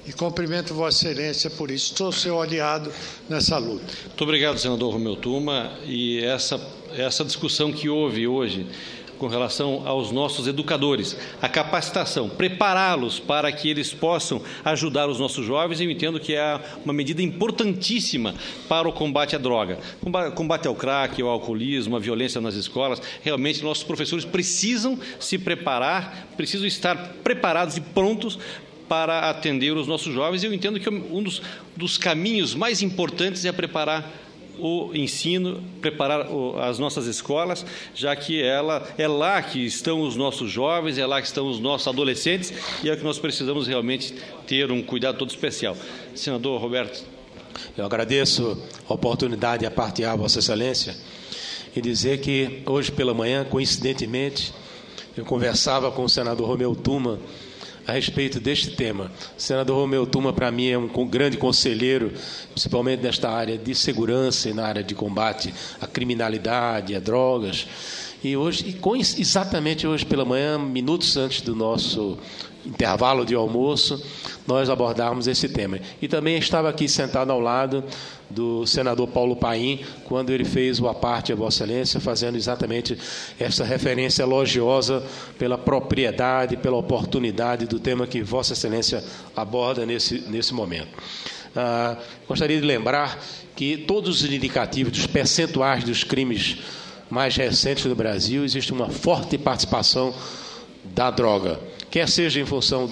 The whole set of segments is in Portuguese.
E cumprimento Vossa Excelência por isso. Sou seu aliado nessa luta. Muito obrigado, senador Romeu Tuma. E essa discussão que houve hoje com relação aos nossos educadores, a capacitação, prepará-los para que eles possam ajudar os nossos jovens, eu entendo que é uma medida importantíssima para o combate à droga, combate ao crack, ao alcoolismo, à violência nas escolas. Realmente, nossos professores precisam se preparar, precisam estar preparados e prontos para atender os nossos jovens. Eu entendo que um dos caminhos mais importantes é preparar o ensino, preparar as nossas escolas, já que é lá que estão os nossos jovens, é lá que estão os nossos adolescentes, e é que nós precisamos realmente ter um cuidado todo especial. Senador Roberto. Eu agradeço a oportunidade de apartear a Vossa Excelência e dizer que hoje pela manhã, coincidentemente, eu conversava com o senador Romeu Tuma a respeito deste tema. O senador Romeu Tuma, para mim, é um grande conselheiro, principalmente nesta área de segurança e na área de combate à criminalidade, a drogas. E hoje, exatamente hoje pela manhã, minutos antes do nosso intervalo de almoço, nós abordávamos esse tema. E também estava aqui sentado ao lado do senador Paulo Paim, quando ele fez o aparte a Vossa Excelência, fazendo exatamente essa referência elogiosa pela propriedade, pela oportunidade do tema que Vossa Excelência aborda nesse momento. Gostaria de lembrar que todos os indicativos dos percentuais dos crimes mais recentes no Brasil, existe uma forte participação da droga, quer seja em função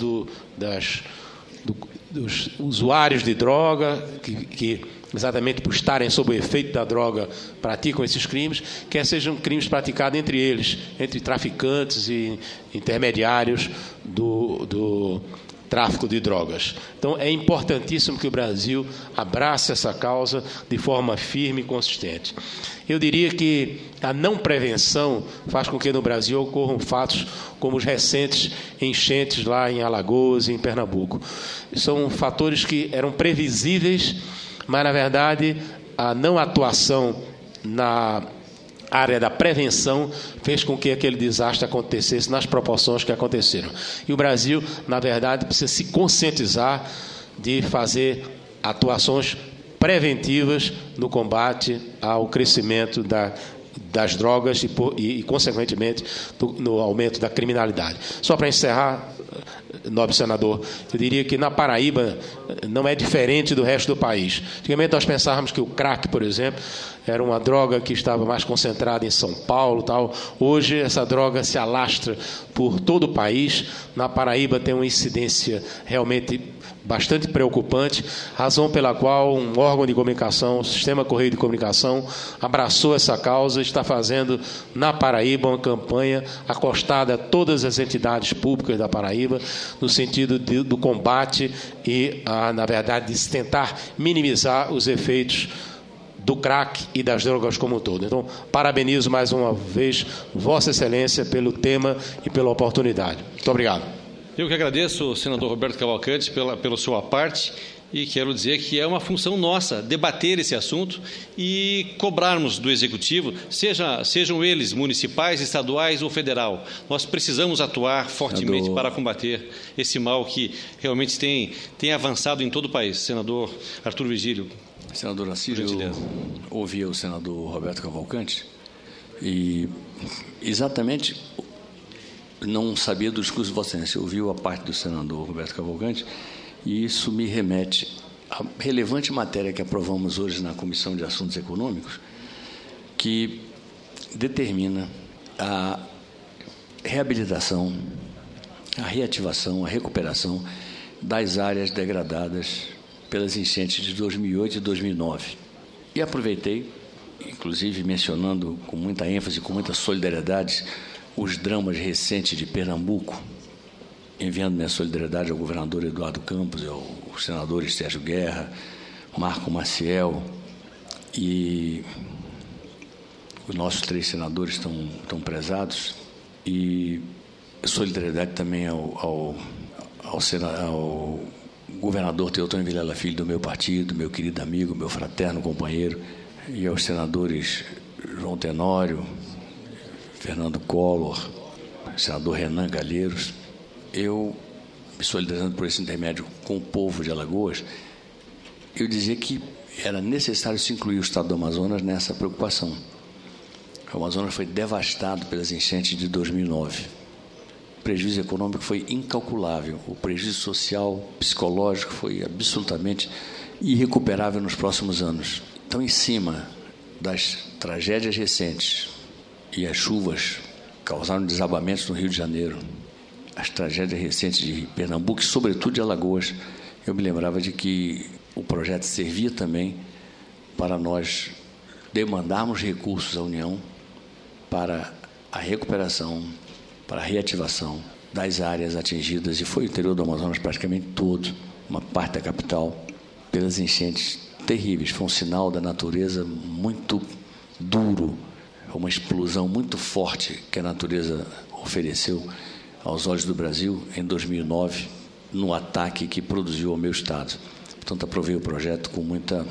dos usuários de droga, que exatamente por estarem sob o efeito da droga praticam esses crimes, quer sejam crimes praticados entre eles, entre traficantes e intermediários do tráfico de drogas. Então, é importantíssimo que o Brasil abrace essa causa de forma firme e consistente. Eu diria que a não prevenção faz com que no Brasil ocorram fatos como os recentes enchentes lá em Alagoas e em Pernambuco. São fatores que eram previsíveis, mas, na verdade, a não atuação na área da prevenção fez com que aquele desastre acontecesse nas proporções que aconteceram. E o Brasil, na verdade, precisa se conscientizar de fazer atuações preventivas no combate ao crescimento das drogas e consequentemente, no aumento da criminalidade. Só para encerrar, nobre senador, eu diria que na Paraíba não é diferente do resto do país. Antigamente nós pensávamos que o crack, por exemplo, era uma droga que estava mais concentrada em São Paulo, tal. Hoje essa droga se alastra por todo o país. Na Paraíba tem uma incidência realmente bastante preocupante, razão pela qual um órgão de comunicação, o Sistema Correio de Comunicação, abraçou essa causa e está fazendo na Paraíba uma campanha acostada a todas as entidades públicas da Paraíba, no sentido do combate e, na verdade, de se tentar minimizar os efeitos do crack e das drogas como um todo. Então, parabenizo mais uma vez Vossa Excelência pelo tema e pela oportunidade. Muito obrigado. Eu que agradeço, senador Roberto Cavalcante, pelo seu aparte, e quero dizer que é uma função nossa debater esse assunto e cobrarmos do Executivo, sejam eles municipais, estaduais ou federal. Nós precisamos atuar fortemente para combater esse mal que realmente tem avançado em todo o país. Senador Arthur Virgílio. Senador Assírio, eu ouvi o senador Roberto Cavalcante e exatamente não sabia do discurso de Vossa Excelência. Ouviu a parte do senador Roberto Cavalcante e isso me remete à relevante matéria que aprovamos hoje na Comissão de Assuntos Econômicos, que determina a reabilitação, a reativação, a recuperação das áreas degradadas pelas enchentes de 2008 e 2009. E aproveitei, inclusive mencionando com muita ênfase, com muita solidariedade, os dramas recentes de Pernambuco, enviando minha solidariedade ao governador Eduardo Campos, aos senadores Sérgio Guerra, Marco Maciel, e os nossos 3 senadores estão prezados, e solidariedade também ao governador Teotônio Vilela Filho, do meu partido, meu querido amigo, meu fraterno companheiro, e aos senadores João Tenório, Fernando Collor, senador Renan Galheiros. Eu me solidarizando por esse intermédio com o povo de Alagoas, eu dizia que era necessário se incluir o estado do Amazonas nessa preocupação. O Amazonas foi devastado pelas enchentes de 2009. O prejuízo econômico foi incalculável. O prejuízo social, psicológico foi absolutamente irrecuperável nos próximos anos. Então, em cima das tragédias recentes e as chuvas causaram desabamentos no Rio de Janeiro, as tragédias recentes de Pernambuco e, sobretudo, de Alagoas, eu me lembrava de que o projeto servia também para nós demandarmos recursos à União para a recuperação, para a reativação das áreas atingidas, e foi o interior do Amazonas praticamente todo, uma parte da capital, pelas enchentes terríveis. Foi um sinal da natureza muito duro, uma explosão muito forte que a natureza ofereceu aos olhos do Brasil em 2009, no ataque que produziu ao meu estado. Portanto, aprovei o projeto com muita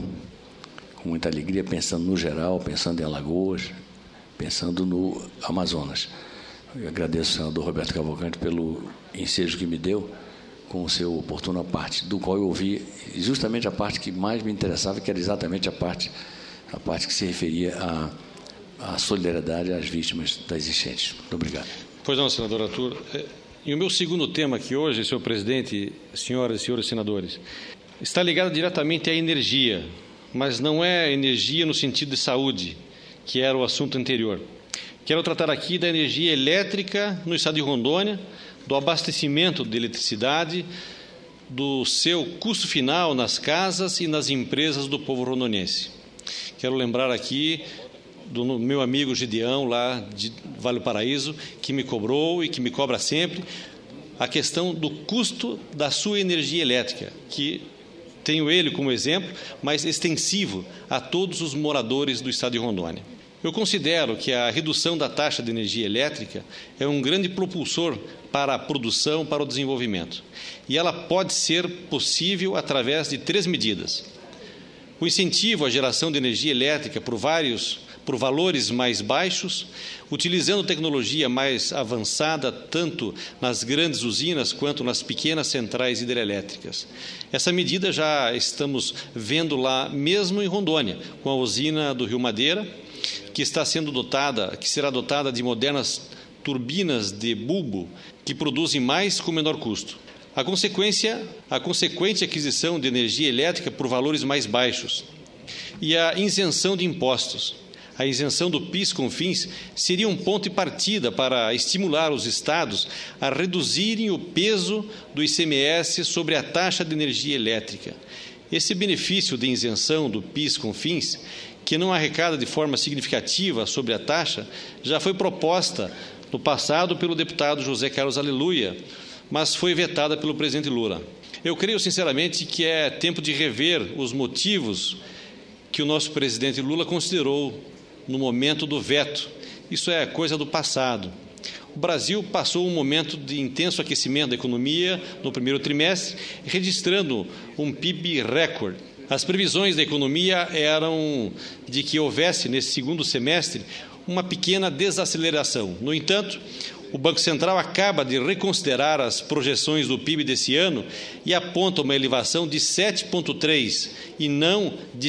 alegria, pensando no geral, pensando em Alagoas, pensando no Amazonas. Eu agradeço ao senador Roberto Cavalcante pelo ensejo que me deu com o seu oportuno parte, do qual eu ouvi justamente a parte que mais me interessava, que era exatamente a parte que se referia à solidariedade às vítimas das enchentes. Muito obrigado. Pois não, senador Arthur. E o meu segundo tema aqui hoje, senhor presidente, senhoras e senhores senadores, está ligado diretamente à energia, mas não é energia no sentido de saúde, que era o assunto anterior. Quero tratar aqui da energia elétrica no estado de Rondônia, do abastecimento de eletricidade, do seu custo final nas casas e nas empresas do povo rondoniense. Quero lembrar aqui do meu amigo Gideão, lá de Vale do Paraíso, que me cobrou e que me cobra sempre a questão do custo da sua energia elétrica, que tenho ele como exemplo, mas extensivo a todos os moradores do estado de Rondônia. Eu considero que a redução da taxa de energia elétrica é um grande propulsor para a produção, para o desenvolvimento. E ela pode ser possível através de 3 medidas. O incentivo à geração de energia elétrica por valores mais baixos, utilizando tecnologia mais avançada, tanto nas grandes usinas quanto nas pequenas centrais hidrelétricas. Essa medida já estamos vendo lá mesmo em Rondônia, com a usina do Rio Madeira, que será dotada de modernas turbinas de bulbo que produzem mais com menor custo. A consequente aquisição de energia elétrica por valores mais baixos e a isenção de impostos. A isenção do PIS/COFINS seria um ponto de partida para estimular os estados a reduzirem o peso do ICMS sobre a taxa de energia elétrica. Esse benefício de isenção do PIS/COFINS, que não arrecada de forma significativa sobre a taxa, já foi proposta no passado pelo deputado José Carlos Aleluia, mas foi vetada pelo presidente Lula. Eu creio sinceramente que é tempo de rever os motivos que o nosso presidente Lula considerou no momento do veto. Isso é coisa do passado. O Brasil passou um momento de intenso aquecimento da economia no primeiro trimestre, registrando um PIB recorde. As previsões da economia eram de que houvesse, nesse segundo semestre, uma pequena desaceleração. No entanto, o Banco Central acaba de reconsiderar as projeções do PIB desse ano e aponta uma elevação de 7,3% e não de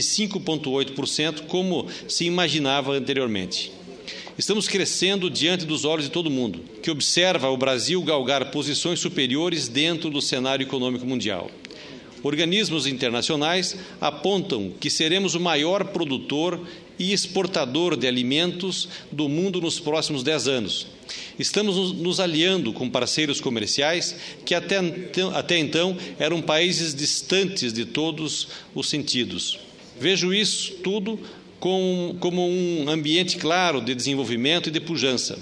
5,8%, como se imaginava anteriormente. Estamos crescendo diante dos olhos de todo mundo, que observa o Brasil galgar posições superiores dentro do cenário econômico mundial. Organismos internacionais apontam que seremos o maior produtor e exportador de alimentos do mundo nos próximos 10 anos. Estamos nos aliando com parceiros comerciais que até então eram países distantes de todos os sentidos. Vejo isso tudo como um ambiente claro de desenvolvimento e de pujança.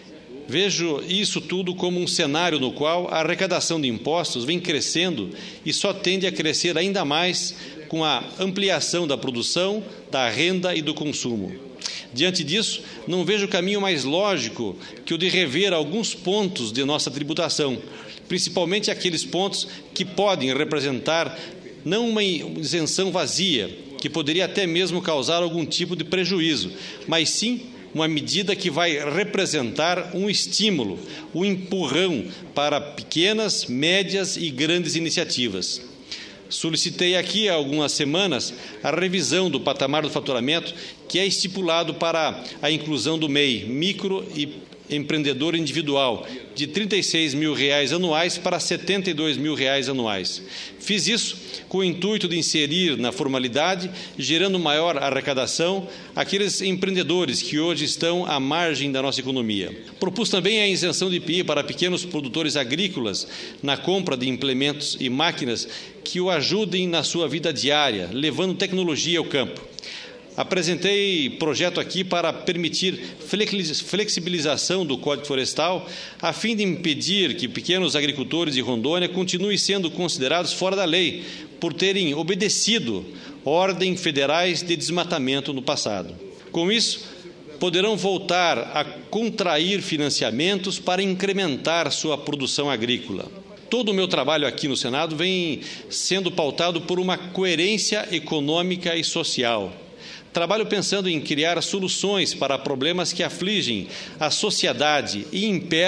Vejo isso tudo como um cenário no qual a arrecadação de impostos vem crescendo e só tende a crescer ainda mais com a ampliação da produção, da renda e do consumo. Diante disso, não vejo caminho mais lógico que o de rever alguns pontos de nossa tributação, principalmente aqueles pontos que podem representar não uma isenção vazia, que poderia até mesmo causar algum tipo de prejuízo, mas sim uma medida que vai representar um estímulo, um empurrão para pequenas, médias e grandes iniciativas. Solicitei aqui há algumas semanas a revisão do patamar do faturamento que é estipulado para a inclusão do MEI, micro e empreendedor individual, de R$ 36 mil anuais para R$ 72 mil anuais. Fiz isso com o intuito de inserir na formalidade, gerando maior arrecadação, aqueles empreendedores que hoje estão à margem da nossa economia. Propus também a isenção de IPI para pequenos produtores agrícolas na compra de implementos e máquinas que o ajudem na sua vida diária, levando tecnologia ao campo. Apresentei projeto aqui para permitir flexibilização do Código Florestal, a fim de impedir que pequenos agricultores de Rondônia continuem sendo considerados fora da lei, por terem obedecido ordens federais de desmatamento no passado. Com isso, poderão voltar a contrair financiamentos para incrementar sua produção agrícola. Todo o meu trabalho aqui no Senado vem sendo pautado por uma coerência econômica e social. Trabalho pensando em criar soluções para problemas que afligem a sociedade e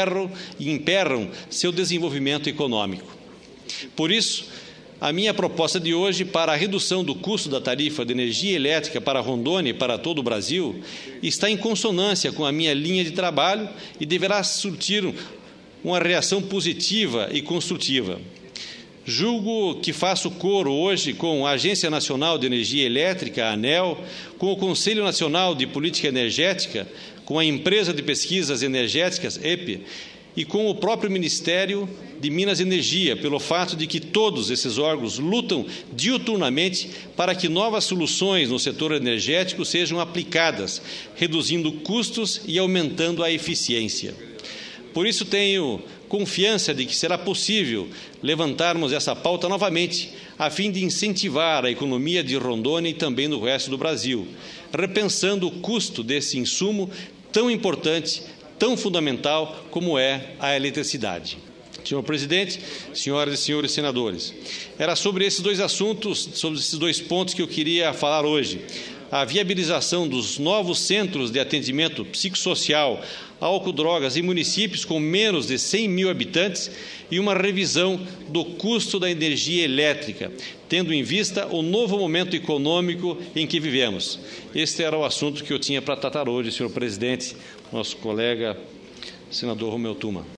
emperram seu desenvolvimento econômico. Por isso, a minha proposta de hoje para a redução do custo da tarifa de energia elétrica para Rondônia e para todo o Brasil está em consonância com a minha linha de trabalho e deverá surtir uma reação positiva e construtiva. Julgo que faço coro hoje com a Agência Nacional de Energia Elétrica, a ANEEL, com o Conselho Nacional de Política Energética, com a Empresa de Pesquisas Energéticas, EPE, e com o próprio Ministério de Minas e Energia, pelo fato de que todos esses órgãos lutam diuturnamente para que novas soluções no setor energético sejam aplicadas, reduzindo custos e aumentando a eficiência. Por isso tenho confiança de que será possível levantarmos essa pauta novamente, a fim de incentivar a economia de Rondônia e também do resto do Brasil, repensando o custo desse insumo tão importante, tão fundamental como é a eletricidade. Senhor presidente, senhoras e senhores senadores, era sobre esses dois assuntos, sobre esses dois pontos que eu queria falar hoje. A viabilização dos novos centros de atendimento psicossocial, álcool, drogas em municípios com menos de 100 mil habitantes e uma revisão do custo da energia elétrica, tendo em vista o novo momento econômico em que vivemos. Este era o assunto que eu tinha para tratar hoje, senhor presidente, nosso colega, senador Romeu Tuma.